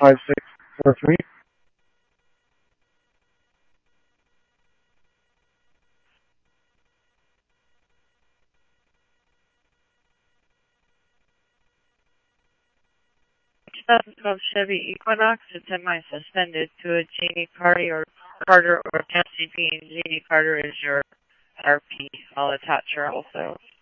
5643. 2012 Chevy Equinox is semi-suspended to a Jeannie Carter or Patsy Jean. Jeannie Carter is your RP. I'll attach her also.